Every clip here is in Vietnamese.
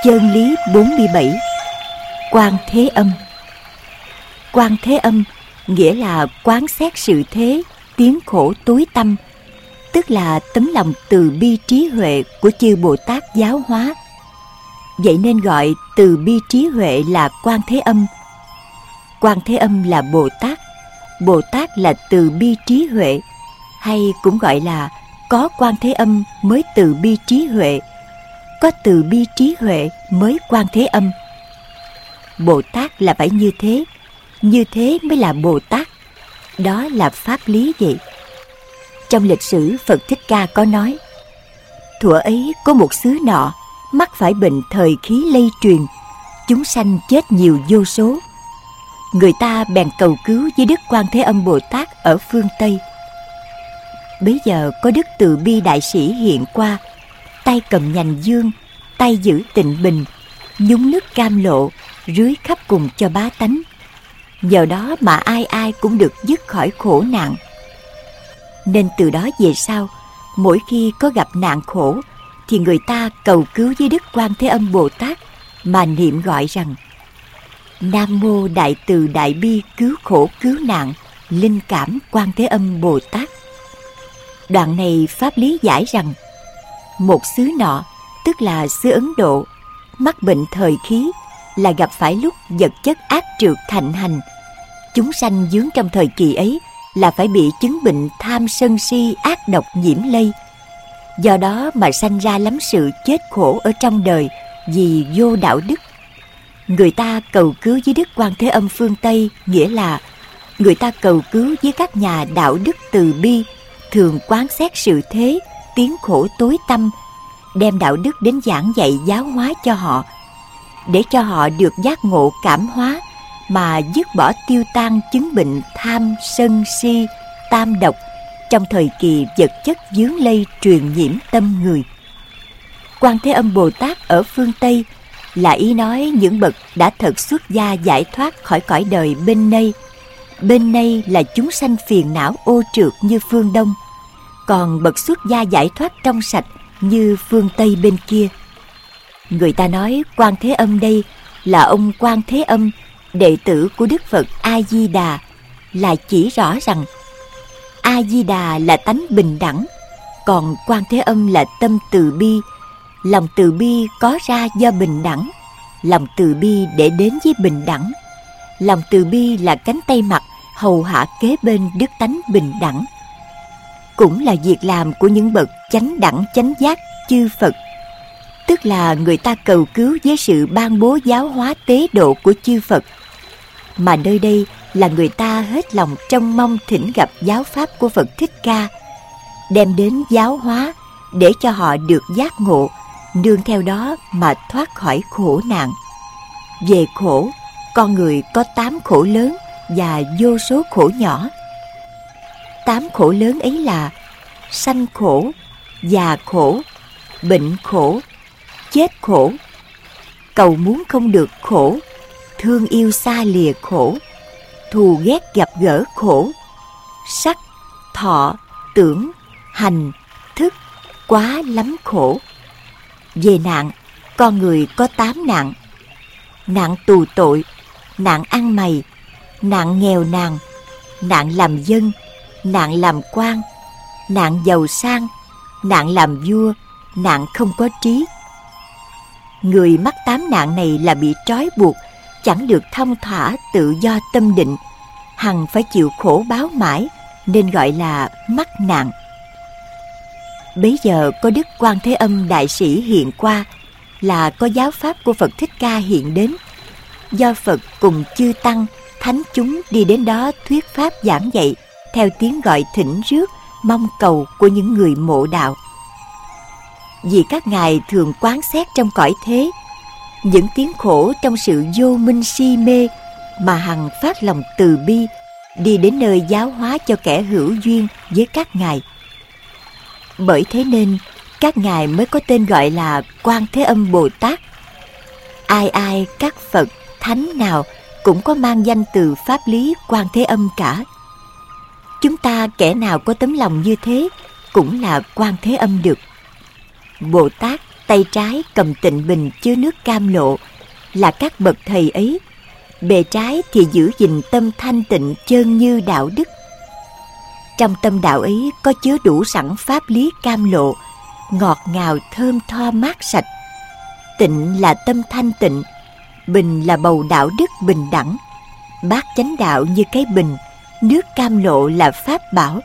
Chân lý 47. Quan Thế Âm. Quan Thế Âm nghĩa là quán xét sự thế, tiếng khổ tối tăm, tức là tấm lòng từ bi trí huệ của chư Bồ Tát giáo hóa. Vậy nên gọi từ bi trí huệ là Quan Thế Âm. Quan Thế Âm là Bồ Tát, Bồ Tát là từ bi trí huệ, hay cũng gọi là có Quan Thế Âm mới từ bi trí huệ, có từ bi trí huệ mới Quan Thế Âm. Bồ Tát là phải như thế mới là Bồ Tát. Đó là pháp lý vậy. Trong lịch sử Phật Thích Ca có nói: thuở ấy có một xứ nọ mắc phải bệnh thời khí lây truyền, chúng sanh chết nhiều vô số. Người ta bèn cầu cứu với Đức Quan Thế Âm Bồ Tát ở phương Tây. Bấy giờ có Đức Từ Bi Đại Sĩ hiện qua, tay cầm nhành dương, tay giữ tịnh bình, nhúng nước cam lộ, rưới khắp cùng cho bá tánh. Nhờ đó mà ai ai cũng được dứt khỏi khổ nạn. Nên từ đó về sau, mỗi khi có gặp nạn khổ, thì người ta cầu cứu với Đức Quan Thế Âm Bồ Tát mà niệm gọi rằng: Nam Mô Đại Từ Đại Bi Cứu Khổ Cứu Nạn Linh Cảm Quan Thế Âm Bồ Tát. Đoạn này pháp lý giải rằng, một xứ nọ, tức là xứ Ấn Độ, mắc bệnh thời khí là gặp phải lúc vật chất ác trược thạnh hành. Chúng sanh vướng trong thời kỳ ấy là phải bị chứng bệnh tham sân si ác độc nhiễm lây. Do đó mà sanh ra lắm sự chết khổ ở trong đời vì vô đạo đức. Người ta cầu cứu với Đức Quan Thế Âm phương Tây, nghĩa là người ta cầu cứu với các nhà đạo đức từ bi, thường quán xét sự thế, tiếng khổ tối tăm, đem đạo đức đến giảng dạy giáo hóa cho họ, để cho họ được giác ngộ cảm hóa mà dứt bỏ tiêu tan chứng bệnh tham sân si tam độc trong thời kỳ vật chất vướng lây truyền nhiễm tâm người. Quan Thế Âm Bồ Tát ở phương Tây là ý nói những bậc đã thật xuất gia giải thoát khỏi cõi đời bên đây. Bên đây là chúng sanh phiền não ô trược như phương Đông, còn bậc xuất gia giải thoát trong sạch như phương Tây bên kia. Người ta nói Quan Thế Âm đây là ông Quan Thế Âm, đệ tử của Đức Phật A Di Đà, là chỉ rõ rằng A Di Đà là tánh bình đẳng, còn Quan Thế Âm là tâm từ bi. Lòng từ bi có ra do bình đẳng, lòng từ bi để đến với bình đẳng. Lòng từ bi là cánh tay mặt hầu hạ kế bên đức tánh bình đẳng, cũng là việc làm của những bậc chánh đẳng chánh giác chư Phật. Tức là người ta cầu cứu với sự ban bố giáo hóa tế độ của chư Phật. Mà nơi đây là người ta hết lòng trông mong thỉnh gặp giáo pháp của Phật Thích Ca, đem đến giáo hóa để cho họ được giác ngộ, nương theo đó mà thoát khỏi khổ nạn. Về khổ, con người có 8 khổ lớn và vô số khổ nhỏ. 8 khổ lớn ấy là sanh khổ, già khổ, bệnh khổ, chết khổ, cầu muốn không được khổ, thương yêu xa lìa khổ, thù ghét gặp gỡ khổ, sắc, thọ, tưởng, hành, thức, quá lắm khổ. Về nạn, con người có 8 nạn: nạn tù tội, nạn ăn mày, nạn nghèo nàn, nạn làm dân, nạn làm quan, nạn giàu sang, nạn làm vua, nạn không có trí. Người mắc 8 nạn này là bị trói buộc, chẳng được thông thả tự do tâm định, hằng phải chịu khổ báo mãi, nên gọi là mắc nạn. Bấy giờ có Đức Quan Thế Âm Đại Sĩ hiện qua, là có giáo pháp của Phật Thích Ca hiện đến. Do Phật cùng chư tăng, thánh chúng đi đến đó thuyết pháp giảng dạy theo tiếng gọi thỉnh rước, mong cầu của những người mộ đạo. Vì các ngài thường quán xét trong cõi thế, những tiếng khổ trong sự vô minh si mê, mà hằng phát lòng từ bi, đi đến nơi giáo hóa cho kẻ hữu duyên với các ngài. Bởi thế nên các ngài mới có tên gọi là Quan Thế Âm Bồ Tát. Ai ai các Phật thánh nào cũng có mang danh từ pháp lý Quan Thế Âm cả. Chúng ta kẻ nào có tấm lòng như thế cũng là Quan Thế Âm được. Bồ Tát tay trái cầm tịnh bình chứa nước cam lộ, là các bậc thầy ấy. Bề trái thì giữ gìn tâm thanh tịnh chơn như đạo đức. Trong tâm đạo ấy có chứa đủ sẵn pháp lý cam lộ, ngọt ngào thơm tho mát sạch. Tịnh là tâm thanh tịnh, bình là bầu đạo đức bình đẳng, bát chánh đạo như cái bình, nước cam lộ là pháp bảo.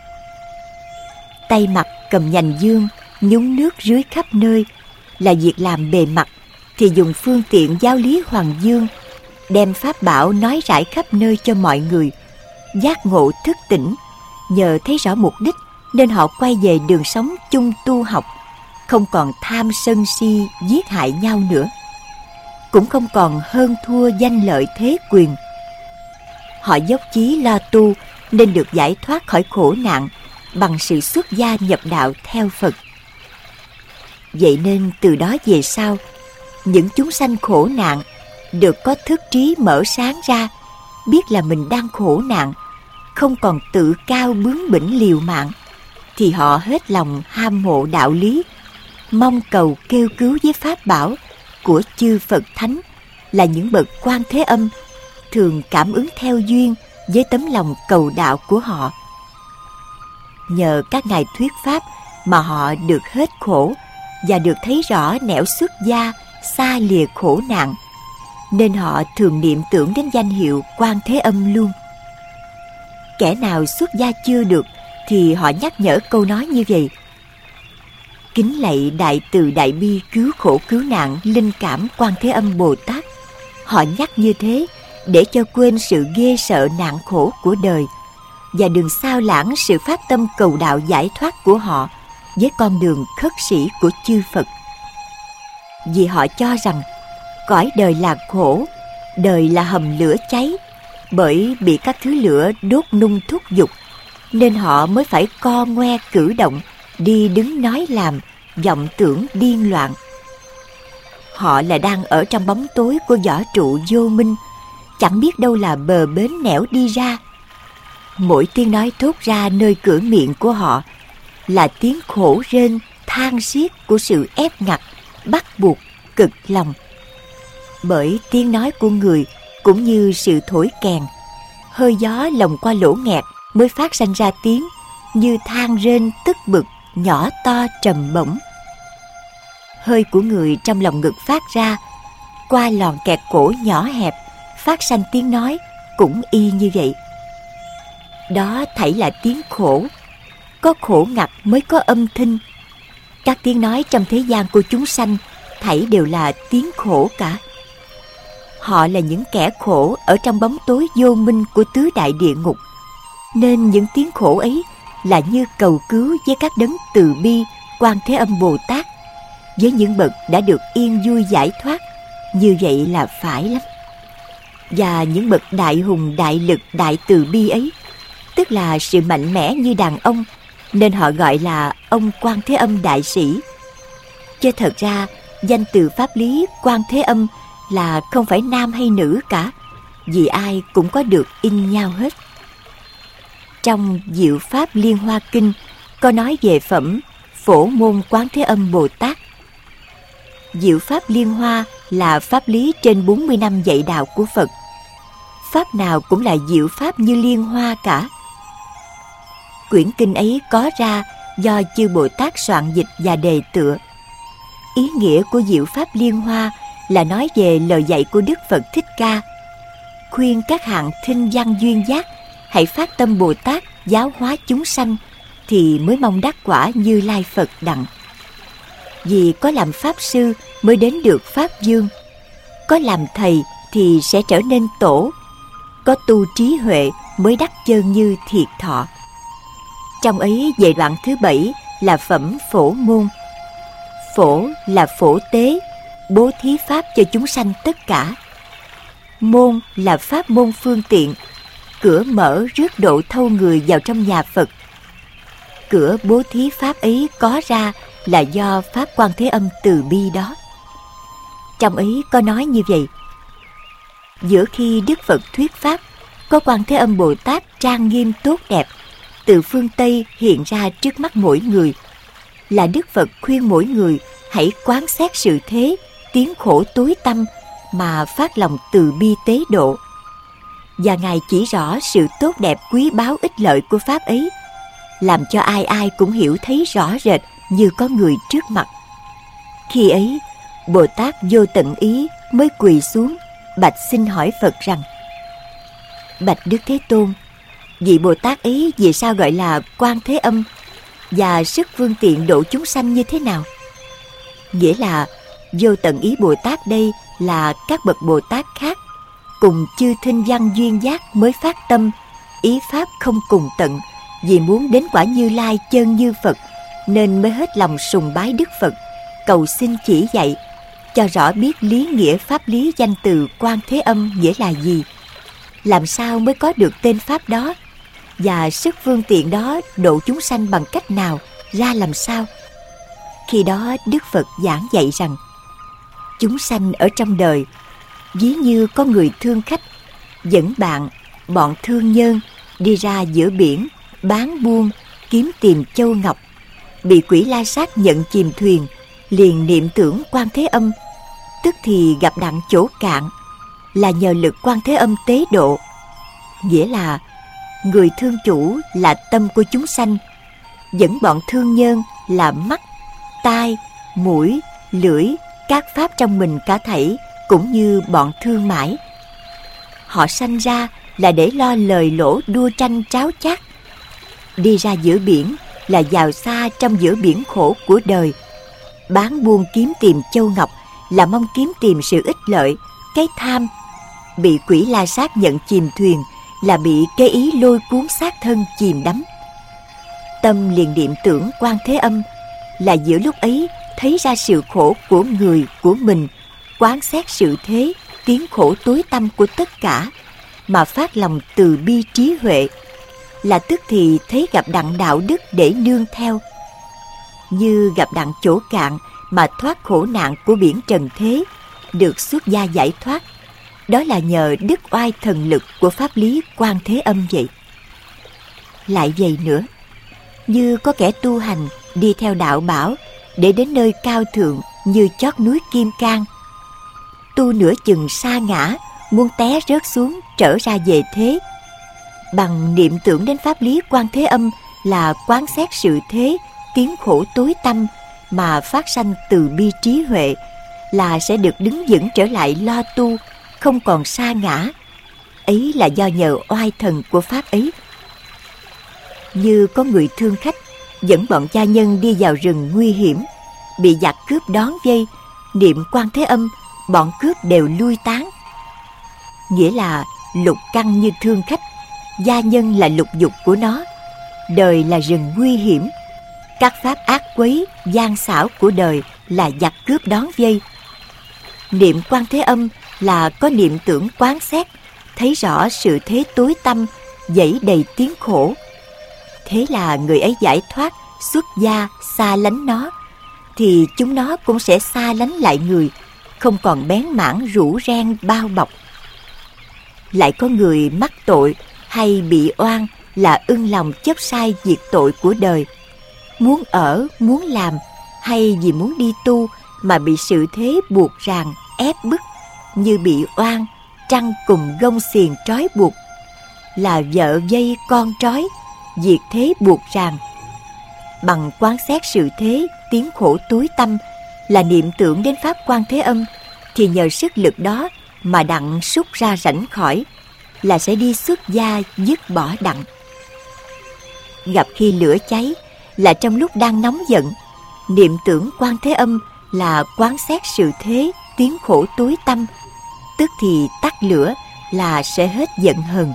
Tay mặt cầm nhành dương, nhúng nước rưới khắp nơi, là việc làm bề mặt, thì dùng phương tiện giáo lý hoàng dương, đem pháp bảo nói rải khắp nơi cho mọi người. Giác ngộ thức tỉnh, nhờ thấy rõ mục đích nên họ quay về đường sống chung tu học, không còn tham sân si giết hại nhau nữa, cũng không còn hơn thua danh lợi thế quyền. Họ dốc chí lo tu nên được giải thoát khỏi khổ nạn bằng sự xuất gia nhập đạo theo Phật. Vậy nên từ đó về sau, những chúng sanh khổ nạn được có thức trí mở sáng ra, biết là mình đang khổ nạn, không còn tự cao bướng bỉnh liều mạng, thì họ hết lòng ham mộ đạo lý, mong cầu kêu cứu với pháp bảo của chư Phật Thánh, là những bậc Quan Thế Âm, thường cảm ứng theo duyên với tấm lòng cầu đạo của họ. Nhờ các ngài thuyết pháp mà họ được hết khổ và được thấy rõ nẻo xuất gia, xa lìa khổ nạn, nên họ thường niệm tưởng đến danh hiệu Quan Thế Âm luôn. Kẻ nào xuất gia chưa được thì họ nhắc nhở câu nói như vậy: kính lạy đại từ đại bi cứu khổ cứu nạn linh cảm Quan Thế Âm Bồ Tát. Họ nhắc như thế để cho quên sự ghê sợ nạn khổ của đời, và đừng sao lãng sự phát tâm cầu đạo giải thoát của họ với con đường khất sĩ của chư Phật. Vì họ cho rằng cõi đời là khổ, đời là hầm lửa cháy, bởi bị các thứ lửa đốt nung thúc giục, nên họ mới phải co ngoe cử động, đi đứng nói làm, vọng tưởng điên loạn. Họ là đang ở trong bóng tối của võ trụ vô minh, chẳng biết đâu là bờ bến nẻo đi ra. Mỗi tiếng nói thốt ra nơi cửa miệng của họ là tiếng khổ rên than xiết của sự ép ngặt, bắt buộc, cực lòng. Bởi tiếng nói của người cũng như sự thổi kèn, hơi gió lồng qua lỗ nghẹt mới phát sinh ra tiếng như than rên tức bực, nhỏ to trầm bổng. Hơi của người trong lòng ngực phát ra, qua lòn kẹt cổ nhỏ hẹp, phát sanh tiếng nói cũng y như vậy. Đó thảy là tiếng khổ, có khổ ngặt mới có âm thanh. Các tiếng nói trong thế gian của chúng sanh thảy đều là tiếng khổ cả. Họ là những kẻ khổ ở trong bóng tối vô minh của tứ đại địa ngục, nên những tiếng khổ ấy là như cầu cứu với các đấng từ bi Quan Thế Âm Bồ Tát. Với những bậc đã được yên vui giải thoát, như vậy là phải lắm. Và những bậc đại hùng đại lực đại từ bi ấy, tức là sự mạnh mẽ như đàn ông, nên họ gọi là ông Quan Thế Âm đại sĩ. Chứ thật ra danh từ pháp lý Quan Thế Âm là không phải nam hay nữ cả, vì ai cũng có được in nhau hết. Trong Diệu Pháp Liên Hoa Kinh có nói về phẩm Phổ Môn Quán Thế Âm Bồ Tát. Diệu Pháp Liên Hoa là pháp lý trên 40 năm dạy đạo của Phật. Pháp nào cũng là diệu pháp như liên hoa cả. Quyển kinh ấy có ra do chư Bồ Tát soạn dịch và đề tựa. Ý nghĩa của Diệu Pháp Liên Hoa là nói về lời dạy của Đức Phật Thích Ca, khuyên các hạng thinh văn duyên giác hãy phát tâm Bồ Tát giáo hóa chúng sanh, thì mới mong đắc quả Như Lai Phật đặng. Vì có làm pháp sư mới đến được pháp dương, có làm thầy thì sẽ trở nên tổ, có tu trí huệ mới đắc chân như thiệt thọ. Trong ấy về đoạn thứ 7 là phẩm Phổ Môn. Phổ là phổ tế, bố thí pháp cho chúng sanh tất cả. Môn là pháp môn phương tiện, cửa mở rước độ thâu người vào trong nhà Phật. Cửa bố thí pháp ấy có ra là do Pháp Quan Thế Âm từ bi đó. Trong ấy có nói như vậy: giữa khi Đức Phật thuyết pháp, có Quan Thế Âm Bồ Tát trang nghiêm tốt đẹp từ phương Tây hiện ra trước mắt mỗi người, là Đức Phật khuyên mỗi người hãy quán xét sự thế, tiếng khổ tối tăm mà phát lòng từ bi tế độ. Và Ngài chỉ rõ sự tốt đẹp quý báu ích lợi của pháp ấy, làm cho ai ai cũng hiểu thấy rõ rệt như có người trước mặt. Khi ấy, Bồ Tát Vô Tận Ý mới quỳ xuống bạch xin hỏi Phật rằng: Bạch Đức Thế Tôn, vị Bồ Tát ấy vì sao gọi là Quan Thế Âm, và sức phương tiện độ chúng sanh như thế nào? Nghĩa là Vô Tận Ý Bồ Tát đây là các bậc Bồ Tát khác cùng chư thinh văn duyên giác mới phát tâm, ý pháp không cùng tận, vì muốn đến quả Như Lai chân như Phật nên mới hết lòng sùng bái Đức Phật, cầu xin chỉ dạy cho rõ biết lý nghĩa pháp lý danh từ Quan Thế Âm nghĩa là gì, làm sao mới có được tên pháp đó, và sức phương tiện đó độ chúng sanh bằng cách nào, ra làm sao. Khi đó Đức Phật giảng dạy rằng: chúng sanh ở trong đời ví như có người thương khách dẫn bọn thương nhân đi ra giữa biển bán buôn kiếm tìm châu ngọc, bị quỷ la sát nhận chìm thuyền, liền niệm tưởng Quan Thế Âm, tức thì gặp đặng chỗ cạn, là nhờ lực Quan Thế Âm tế độ. Nghĩa là người thương chủ là tâm của chúng sanh, dẫn bọn thương nhân là mắt, tai, mũi, lưỡi, các pháp trong mình cả thảy, cũng như bọn thương mãi. Họ sanh ra là để lo lời lỗ đua tranh tráo chát, đi ra giữa biển là vào xa trong giữa biển khổ của đời, bán buôn kiếm tìm châu ngọc là mong kiếm tìm sự ích lợi, cái tham, bị quỷ la sát nhận chìm thuyền là bị cái ý lôi cuốn xác thân chìm đắm. Tâm liền niệm tưởng Quan Thế Âm, là giữa lúc ấy thấy ra sự khổ của người của mình, quán xét sự thế, tiếng khổ tối tăm của tất cả, mà phát lòng từ bi trí huệ, là tức thì thấy gặp đặng đạo đức để nương theo, như gặp đặng chỗ cạn mà thoát khổ nạn của biển trần thế, được xuất gia giải thoát. Đó là nhờ đức oai thần lực của pháp lý Quan Thế Âm vậy. Lại vậy nữa, như có kẻ tu hành đi theo đạo bảo để đến nơi cao thượng như chót núi Kim Cang, tu nửa chừng sa ngã, muốn té rớt xuống trở ra về thế, bằng niệm tưởng đến pháp lý Quan Thế Âm là quán xét sự thế, tiếng khổ tối tăm mà phát sanh từ bi trí huệ, là sẽ được đứng vững trở lại lo tu, không còn sa ngã. Ấy là do nhờ oai thần của pháp ấy. Như có người thương khách dẫn bọn gia nhân đi vào rừng nguy hiểm, bị giặc cướp đón vây, niệm Quan Thế Âm, bọn cướp đều lui tán. Nghĩa là lục căn như thương khách, gia nhân là lục dục của nó, đời là rừng nguy hiểm, các pháp ác quấy gian xảo của đời là giặc cướp đón vây. Niệm Quan Thế Âm là có niệm tưởng quán xét, thấy rõ sự thế tối tăm, dẫy đầy tiếng khổ. Thế là người ấy giải thoát, xuất gia, xa lánh nó, thì chúng nó cũng sẽ xa lánh lại người, không còn bén mảng rủ ren bao bọc. Lại có người mắc tội hay bị oan là ưng lòng chấp sai diệt tội của đời, muốn ở, muốn làm hay vì muốn đi tu mà bị sự thế buộc ràng, ép bức, như bị oan, trăng cùng gông xiềng trói buộc, là vợ dây con trói, diệt thế buộc ràng. Bằng quán xét sự thế, tiếng khổ tối tăm, là niệm tưởng đến pháp Quan Thế Âm, thì nhờ sức lực đó mà đặng xúc ra rảnh khỏi, là sẽ đi xuất gia dứt bỏ đặng. Gặp khi lửa cháy là trong lúc đang nóng giận, niệm tưởng Quan Thế Âm là quán xét sự thế, tiếng khổ tối tăm, tức thì tắt lửa là sẽ hết giận hờn.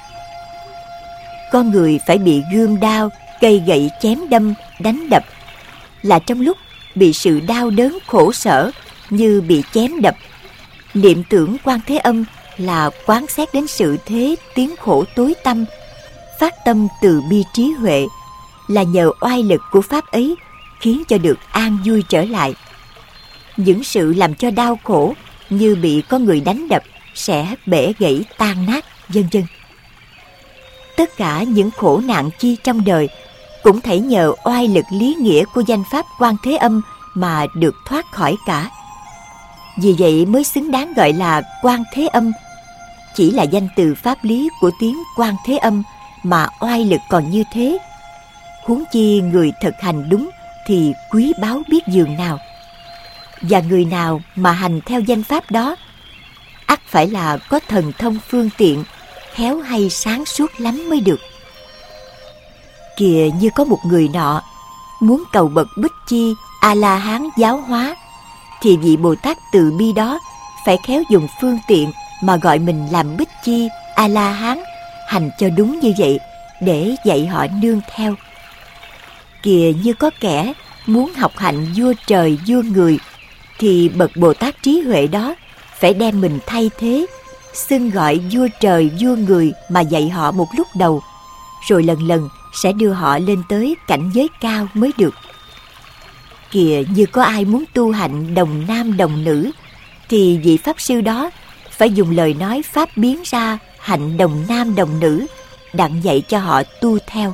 Con người phải bị gươm đao, cây gậy chém đâm, đánh đập, là trong lúc bị sự đau đớn khổ sở như bị chém đập, niệm tưởng Quan Thế Âm là quán xét đến sự thế, tiếng khổ tối tăm, phát tâm từ bi trí huệ, là nhờ oai lực của pháp ấy khiến cho được an vui trở lại. Những sự làm cho đau khổ như bị có người đánh đập sẽ bể gãy tan nát, vân vân. Tất cả những khổ nạn chi trong đời cũng thể nhờ oai lực lý nghĩa của danh pháp Quan Thế Âm mà được thoát khỏi cả. Vì vậy mới xứng đáng gọi là Quan Thế Âm. Chỉ là danh từ pháp lý của tiếng Quan Thế Âm mà oai lực còn như thế. Huống chi người thực hành đúng thì quý báu biết dường nào. Và người nào mà hành theo danh pháp đó, ắt phải là có thần thông phương tiện, khéo hay sáng suốt lắm mới được. Kìa, như có một người nọ muốn cầu bậc Bích Chi A-la-hán giáo hóa, thì vị Bồ Tát từ bi đó phải khéo dùng phương tiện mà gọi mình làm Bích Chi A-la-hán, hành cho đúng như vậy để dạy họ nương theo. Kìa, như có kẻ muốn học hạnh vua trời vua người, thì bậc Bồ Tát trí huệ đó phải đem mình thay thế, xưng gọi vua trời vua người mà dạy họ một lúc đầu, rồi lần lần sẽ đưa họ lên tới cảnh giới cao mới được. Kìa, như có ai muốn tu hạnh đồng nam đồng nữ, thì vị Pháp Sư đó phải dùng lời nói pháp biến ra hạnh đồng nam đồng nữ, đặng dạy cho họ tu theo.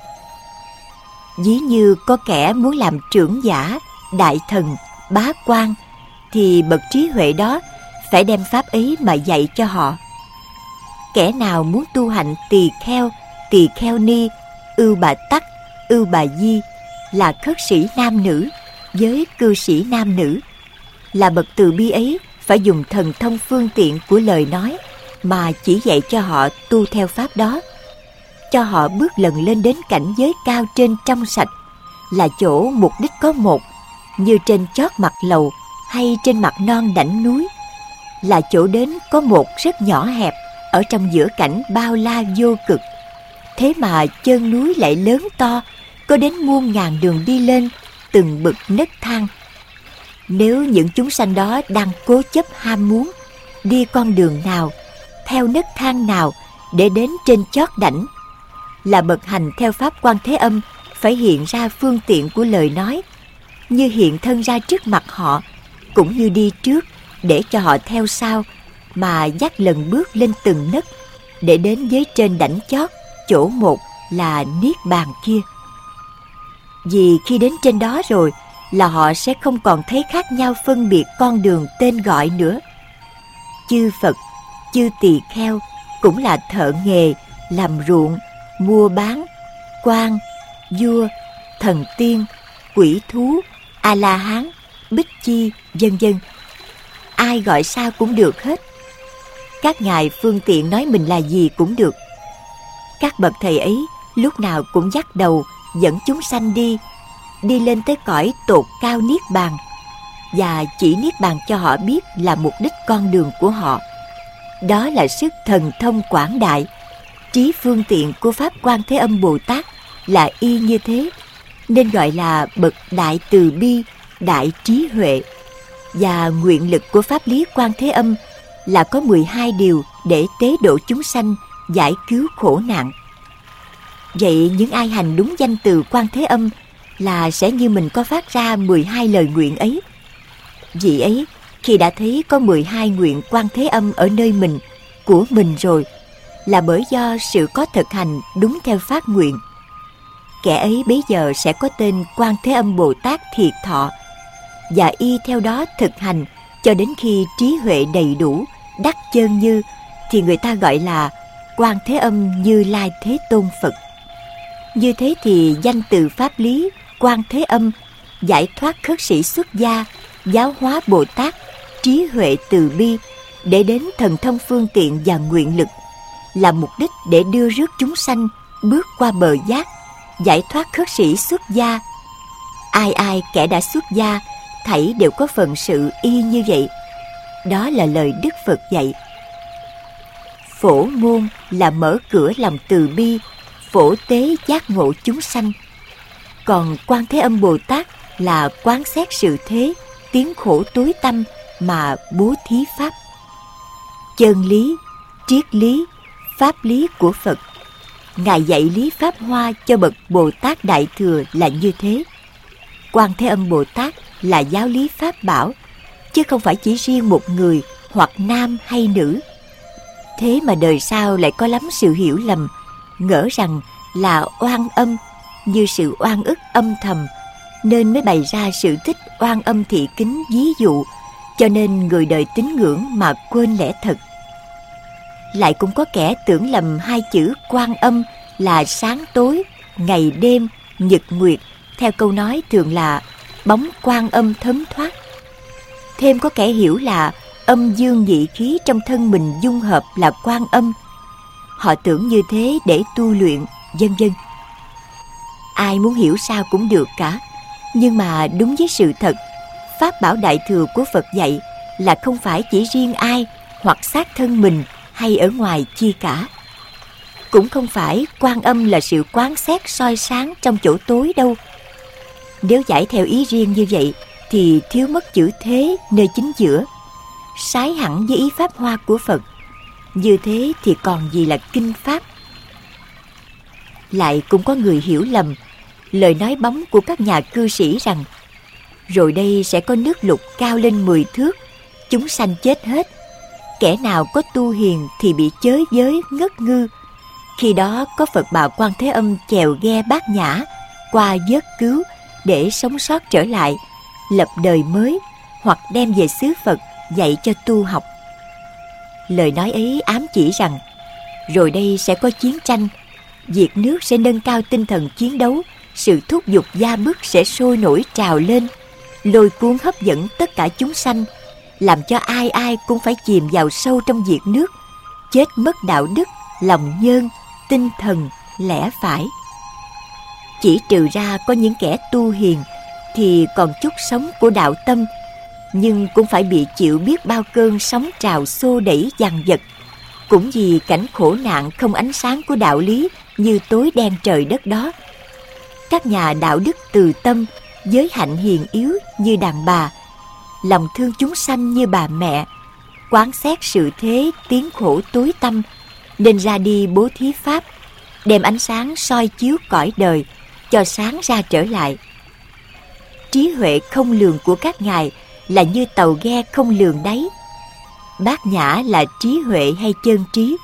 Ví như có kẻ muốn làm trưởng giả, đại thần, bá quan, thì bậc trí huệ đó phải đem pháp ấy mà dạy cho họ. Kẻ nào muốn tu hạnh tỳ kheo ni, ưu bà tắc, ưu bà di, là khất sĩ nam nữ với cư sĩ nam nữ, là bậc từ bi ấy phải dùng thần thông phương tiện của lời nói mà chỉ dạy cho họ tu theo pháp đó, cho họ bước lần lên đến cảnh giới cao trên trong sạch, là chỗ mục đích có một, như trên chót mặt lầu hay trên mặt non đảnh núi, là chỗ đến có một rất nhỏ hẹp ở trong giữa cảnh bao la vô cực. Thế mà chân núi lại lớn to, có đến muôn ngàn đường đi lên, từng bậc nấc thang. Nếu những chúng sanh đó đang cố chấp ham muốn đi con đường nào, theo nấc thang nào để đến trên chót đảnh, là bậc hành theo pháp Quan Thế Âm phải hiện ra phương tiện của lời nói, như hiện thân ra trước mặt họ, cũng như đi trước để cho họ theo sau, mà dắt lần bước lên từng nấc để đến với trên đảnh chót, chỗ một là niết bàn kia. Vì khi đến trên đó rồi là họ sẽ không còn thấy khác nhau phân biệt con đường tên gọi nữa. Chư Phật, chư tỳ kheo cũng là thợ nghề, làm ruộng, mua bán, quan, vua, thần tiên, quỷ thú, A-la-hán, Bích Chi, vân vân. Ai gọi sao cũng được hết. Các ngài phương tiện nói mình là gì cũng được. Các bậc thầy ấy lúc nào cũng dắt đầu dẫn chúng sanh đi lên tới cõi tột cao niết bàn, và chỉ niết bàn cho họ biết là mục đích con đường của họ. Đó là sức thần thông quảng đại. Trí phương tiện của pháp Quan Thế Âm Bồ Tát là y như thế, nên gọi là bậc đại từ bi, đại trí huệ. Và nguyện lực của pháp lý Quan Thế Âm là có 12 điều để tế độ chúng sanh, giải cứu khổ nạn. Vậy những ai hành đúng danh từ Quan Thế Âm là sẽ như mình có phát ra 12 lời nguyện ấy. Vị ấy khi đã thấy có 12 nguyện Quan Thế Âm ở nơi mình, của mình rồi, là bởi do sự có thực hành đúng theo phát nguyện. Kẻ ấy bấy giờ sẽ có tên Quan Thế Âm Bồ Tát thiệt thọ, và y theo đó thực hành cho đến khi trí huệ đầy đủ, đắc chân như, thì người ta gọi là Quan Thế Âm Như Lai Thế Tôn Phật. Như thế thì danh từ pháp lý Quan Thế Âm, giải thoát khất sĩ xuất gia, giáo hóa Bồ Tát, trí huệ từ bi, để đến thần thông phương tiện và nguyện lực, là mục đích để đưa rước chúng sanh bước qua bờ giác, giải thoát khất sĩ xuất gia. Ai ai kẻ đã xuất gia, thảy đều có phận sự y như vậy. Đó là lời Đức Phật dạy. Phổ môn là mở cửa lòng từ bi, phổ tế giác ngộ chúng sanh. Còn Quan Thế Âm Bồ Tát là quán xét sự thế, tiến khổ tối tâm mà bố thí pháp. Chân lý, triết lý, pháp lý của Phật, Ngài dạy lý Pháp Hoa cho bậc Bồ Tát Đại Thừa là như thế. Quan Thế Âm Bồ Tát là giáo lý Pháp bảo, chứ không phải chỉ riêng một người hoặc nam hay nữ. Thế mà đời sau lại có lắm sự hiểu lầm, ngỡ rằng là oan âm, như sự oan ức âm thầm, nên mới bày ra sự thích oan âm thị kính ví dụ, cho nên người đời tín ngưỡng mà quên lẽ thật. Lại cũng có kẻ tưởng lầm hai chữ Quan Âm là sáng tối, ngày đêm, nhật nguyệt, theo câu nói thường là bóng Quan Âm thấm thoát. Thêm có kẻ hiểu là âm dương nhị khí trong thân mình dung hợp là Quan Âm. Họ tưởng như thế để tu luyện, vân vân. Ai muốn hiểu sao cũng được cả, nhưng mà đúng với sự thật, pháp bảo đại thừa của Phật dạy là không phải chỉ riêng ai hoặc xác thân mình hay ở ngoài chi cả. Cũng không phải Quan Âm là sự quán xét soi sáng trong chỗ tối đâu. Nếu giải theo ý riêng như vậy thì thiếu mất chữ thế nơi chính giữa, sái hẳn với ý pháp hoa của Phật. Như thế thì còn gì là kinh pháp. Lại cũng có người hiểu lầm lời nói bóng của các nhà cư sĩ rằng rồi đây sẽ có nước lụt cao lên 10 thước, chúng sanh chết hết. Kẻ nào có tu hiền thì bị chới giới ngất ngư. Khi đó có Phật Bà Quan Thế Âm chèo ghe Bát Nhã qua vớt cứu để sống sót trở lại, lập đời mới, hoặc đem về xứ Phật dạy cho tu học. Lời nói ấy ám chỉ rằng rồi đây sẽ có chiến tranh, việc nước sẽ nâng cao tinh thần chiến đấu, sự thúc giục gia bức sẽ sôi nổi trào lên, lôi cuốn hấp dẫn tất cả chúng sanh, làm cho ai ai cũng phải chìm vào sâu trong việc nước, chết mất đạo đức, lòng nhân, tinh thần, lẽ phải. Chỉ trừ ra có những kẻ tu hiền thì còn chút sống của đạo tâm, nhưng cũng phải bị chịu biết bao cơn sóng trào xô đẩy dằn vặt, cũng vì cảnh khổ nạn không ánh sáng của đạo lý như tối đen trời đất đó. Các nhà đạo đức từ tâm, giới hạnh hiền yếu như đàn bà, lòng thương chúng sanh như bà mẹ, quán xét sự thế tiếng khổ tối tăm, nên ra đi bố thí pháp, đem ánh sáng soi chiếu cõi đời, cho sáng ra trở lại. Trí huệ không lường của các ngài là như tàu ghe không lường đáy. Bát Nhã là trí huệ hay chân trí?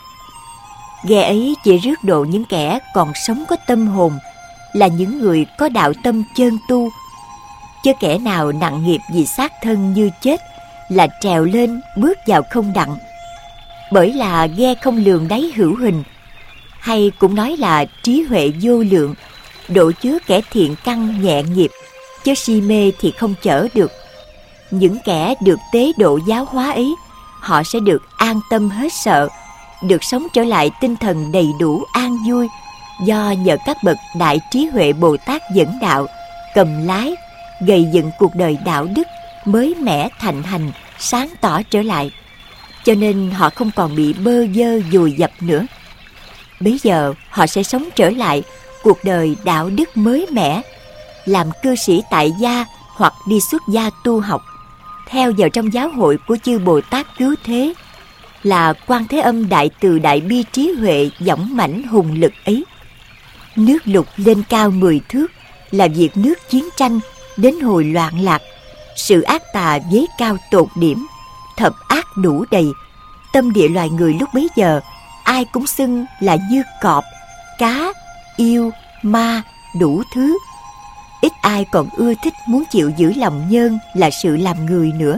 Ghe ấy chỉ rước độ những kẻ còn sống có tâm hồn, là những người có đạo tâm chân tu. Chứ kẻ nào nặng nghiệp vì xác thân như chết là trèo lên bước vào không đặng. Bởi là ghe không lường đáy hữu hình, hay cũng nói là trí huệ vô lượng, độ chứa kẻ thiện căn nhẹ nghiệp, chứ si mê thì không chở được. Những kẻ được tế độ giáo hóa ấy, họ sẽ được an tâm hết sợ, được sống trở lại tinh thần đầy đủ an vui, do nhờ các bậc đại trí huệ Bồ Tát dẫn đạo, cầm lái, gầy dựng cuộc đời đạo đức mới mẻ thạnh hành, sáng tỏ trở lại. Cho nên họ không còn bị bơ vơ vùi dập nữa. Bấy giờ họ sẽ sống trở lại cuộc đời đạo đức mới mẻ, làm cư sĩ tại gia hoặc đi xuất gia tu học, theo vào trong giáo hội của chư Bồ Tát cứu thế, là Quan Thế Âm đại từ đại bi trí huệ dõng mãnh hùng lực ấy. Nước lụt lên cao 10 thước là việc nước chiến tranh đến hồi loạn lạc, sự ác tà vế cao tột điểm, thập ác đủ đầy. Tâm địa loài người lúc bấy giờ ai cũng xưng là như cọp, cá, yêu, ma, đủ thứ. Ít ai còn ưa thích muốn chịu giữ lòng nhân là sự làm người nữa.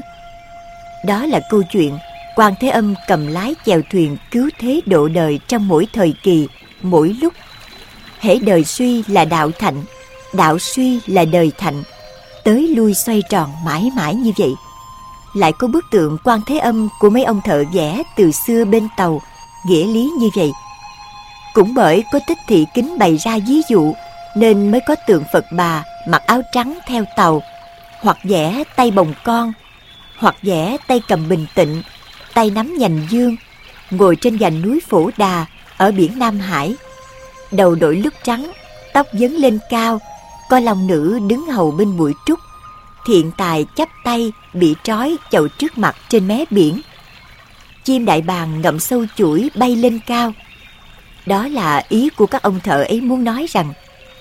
Đó là câu chuyện Quan Thế Âm cầm lái chèo thuyền cứu thế độ đời trong mỗi thời kỳ, mỗi lúc. Hễ đời suy là đạo thạnh, đạo suy là đời thạnh, tới lui xoay tròn mãi mãi như vậy. Lại có bức tượng Quan Thế Âm của mấy ông thợ vẽ từ xưa bên tàu, nghĩa lý như vậy. Cũng bởi có tích thị kính bày ra ví dụ, nên mới có tượng Phật Bà mặc áo trắng theo tàu, hoặc vẽ tay bồng con, hoặc vẽ tay cầm bình tịnh, tay nắm nhành dương, ngồi trên gành núi Phổ Đà ở biển Nam Hải, đầu đội lúp trắng, tóc vấn lên cao, có long nữ đứng hầu bên bụi trúc, thiện tài chắp tay bị trói chầu trước mặt trên mé biển, chim đại bàng ngậm sâu chuỗi bay lên cao. Đó là ý của các ông thợ ấy muốn nói rằng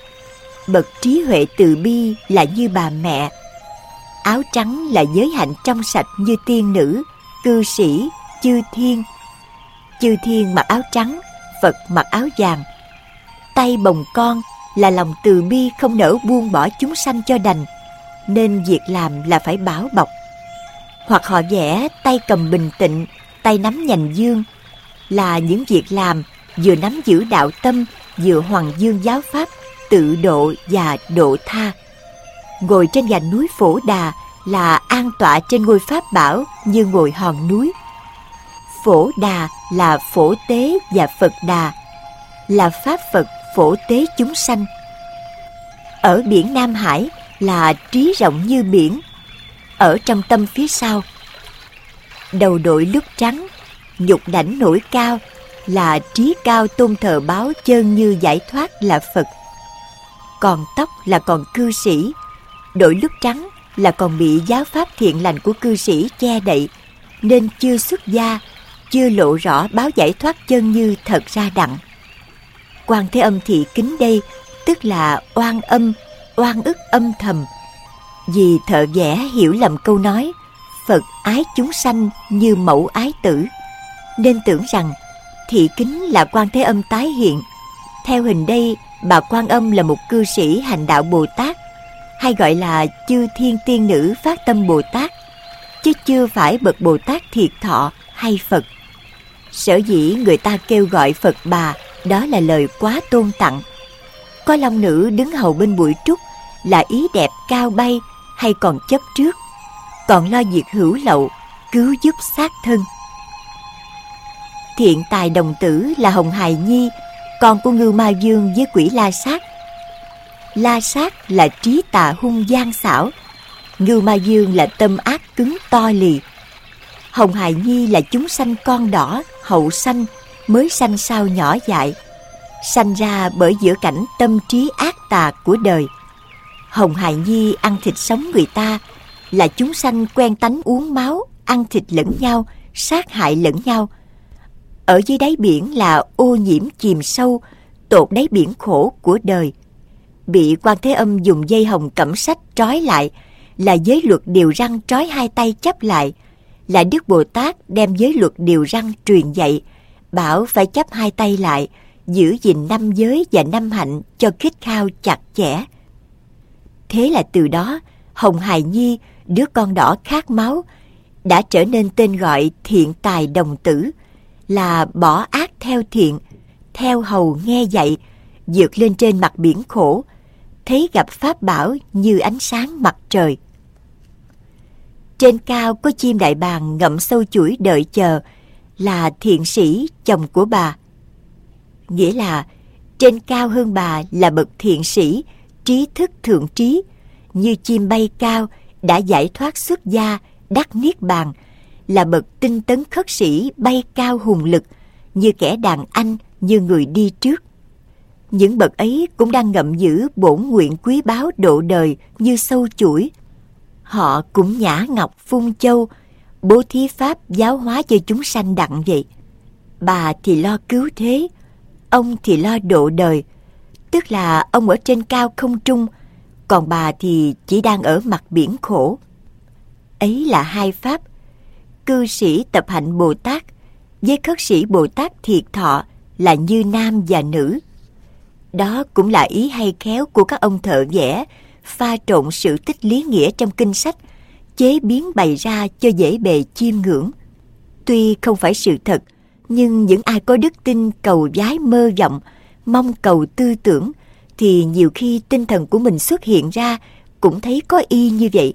bậc trí huệ từ bi là như bà mẹ, áo trắng là giới hạnh trong sạch như tiên nữ, cư sĩ, chư thiên. Chư thiên mặc áo trắng, Phật mặc áo vàng. Tay bồng con là lòng từ bi không nỡ buông bỏ chúng sanh cho đành, nên việc làm là phải bảo bọc. Hoặc họ vẽ tay cầm bình tịnh, tay nắm nhành dương, là những việc làm vừa nắm giữ đạo tâm, vừa hoằng dương giáo pháp, tự độ và độ tha. Ngồi trên gành núi Phổ Đà là an tọa trên ngôi pháp bảo như ngồi hòn núi. Phổ Đà là phổ tế và Phật Đà, là pháp Phật phổ tế chúng sanh. Ở biển Nam Hải là trí rộng như biển, ở trong tâm phía sau. Đầu đội lúc trắng, nhục đảnh nổi cao, là trí cao tôn thờ báo chơn như giải thoát là Phật. Còn tóc là còn cư sĩ, đội lúc trắng là còn bị giáo pháp thiện lành của cư sĩ che đậy, nên chưa xuất gia, chưa lộ rõ báo giải thoát chân như thật ra đặng. Quan Thế Âm thị kính đây tức là oan âm, oan ức âm thầm. Vì thợ vẽ hiểu lầm câu nói Phật ái chúng sanh như mẫu ái tử, nên tưởng rằng thị kính là Quan Thế Âm tái hiện. Theo hình đây, bà Quan Âm là một cư sĩ hành đạo Bồ Tát, hay gọi là chư thiên tiên nữ phát tâm Bồ Tát, chứ chưa phải bậc Bồ Tát thiệt thọ hay Phật. Sở dĩ người ta kêu gọi Phật bà, đó là lời quá tôn tặng. Có long nữ đứng hầu bên bụi trúc là ý đẹp cao bay, hay còn chấp trước, còn lo việc hữu lậu, cứu giúp sát thân. Thiện tài đồng tử là Hồng Hài Nhi, con của Ngưu Ma Vương với quỷ La Sát. La Sát là trí tà hung gian xảo, Ngưu Ma Vương là tâm ác cứng to lì. Hồng Hài Nhi là chúng sanh con đỏ, hậu sanh, mới sanh sao nhỏ dại, sanh ra bởi giữa cảnh tâm trí ác tà của đời. Hồng Hài Nhi ăn thịt sống người ta, là chúng sanh quen tánh uống máu, ăn thịt lẫn nhau, sát hại lẫn nhau. Ở dưới đáy biển là ô nhiễm chìm sâu, tột đáy biển khổ của đời. Bị Quan Thế Âm dùng dây hồng cẩm sách trói lại, là giới luật điều răn trói hai tay chấp lại, là Đức Bồ Tát đem giới luật điều răn truyền dạy, bảo phải chấp hai tay lại, giữ gìn 5 giới và 5 hạnh cho khít khao chặt chẽ. Thế là từ đó, Hồng Hài Nhi, đứa con đỏ khát máu, đã trở nên tên gọi thiện tài đồng tử, là bỏ ác theo thiện, theo hầu nghe dạy, vượt lên trên mặt biển khổ, thấy gặp pháp bảo như ánh sáng mặt trời. Trên cao có chim đại bàng ngậm sâu chuỗi đợi chờ, là thiện sĩ chồng của bà. Nghĩa là trên cao hơn bà là bậc thiện sĩ, trí thức thượng trí, như chim bay cao, đã giải thoát xuất gia, đắc niết bàn, là bậc tinh tấn khất sĩ bay cao hùng lực, như kẻ đàn anh, như người đi trước. Những bậc ấy cũng đang ngậm giữ bổn nguyện quý báu độ đời như sâu chuỗi. Họ cũng nhã ngọc phun châu, bố thí pháp giáo hóa cho chúng sanh đặng vậy. Bà thì lo cứu thế, ông thì lo độ đời, tức là ông ở trên cao không trung, còn bà thì chỉ đang ở mặt biển khổ. Ấy là hai pháp, cư sĩ tập hạnh Bồ Tát với khất sĩ Bồ Tát thiệt thọ là như nam và nữ. Đó cũng là ý hay khéo của các ông thợ vẽ, pha trộn sự tích lý nghĩa trong kinh sách, chế biến bày ra cho dễ bề chiêm ngưỡng. Tuy không phải sự thật, nhưng những ai có đức tin cầu vái mơ vọng, mong cầu tư tưởng, thì nhiều khi tinh thần của mình xuất hiện ra cũng thấy có y như vậy.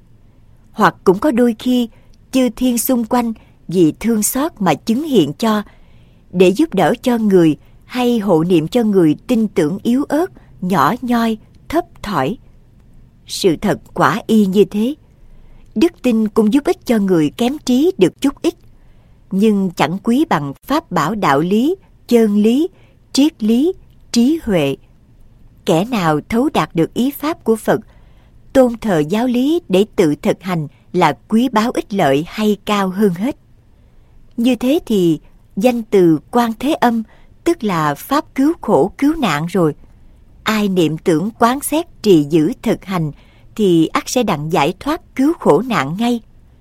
Hoặc cũng có đôi khi chư thiên xung quanh vì thương xót mà chứng hiện cho, để giúp đỡ cho người hay hộ niệm cho người tin tưởng yếu ớt, nhỏ nhoi, thấp thỏi. Sự thật quả y như thế. Đức tin cũng giúp ích cho người kém trí được chút ít, nhưng chẳng quý bằng pháp bảo đạo lý, chân lý, triết lý, trí huệ. Kẻ nào thấu đạt được ý pháp của Phật, tôn thờ giáo lý để tự thực hành là quý báu ích lợi hay cao hơn hết. Như thế thì danh từ Quan Thế Âm tức là pháp cứu khổ cứu nạn rồi. Ai niệm tưởng quán xét trì giữ thực hành thì ắt sẽ đặng giải thoát cứu khổ nạn ngay.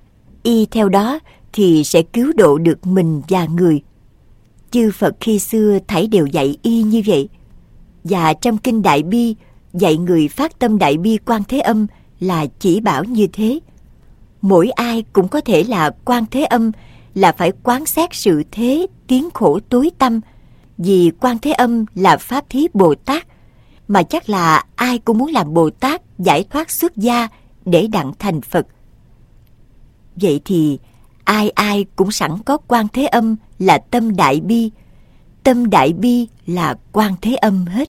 Y theo đó thì sẽ cứu độ được mình và người. Chư Phật khi xưa thảy đều dạy y như vậy. Và trong kinh Đại Bi dạy người phát tâm Đại Bi Quan Thế Âm là chỉ bảo như thế. Mỗi ai cũng có thể là Quan Thế Âm, là phải quán xét sự thế tiến khổ tối tăm. Vì Quan Thế Âm là Pháp Thí Bồ Tát, mà chắc là ai cũng muốn làm Bồ Tát giải thoát xuất gia để đặng thành Phật. Vậy thì ai ai cũng sẵn có Quan Thế Âm là tâm Đại Bi. Tâm Đại Bi là Quan Thế Âm hết.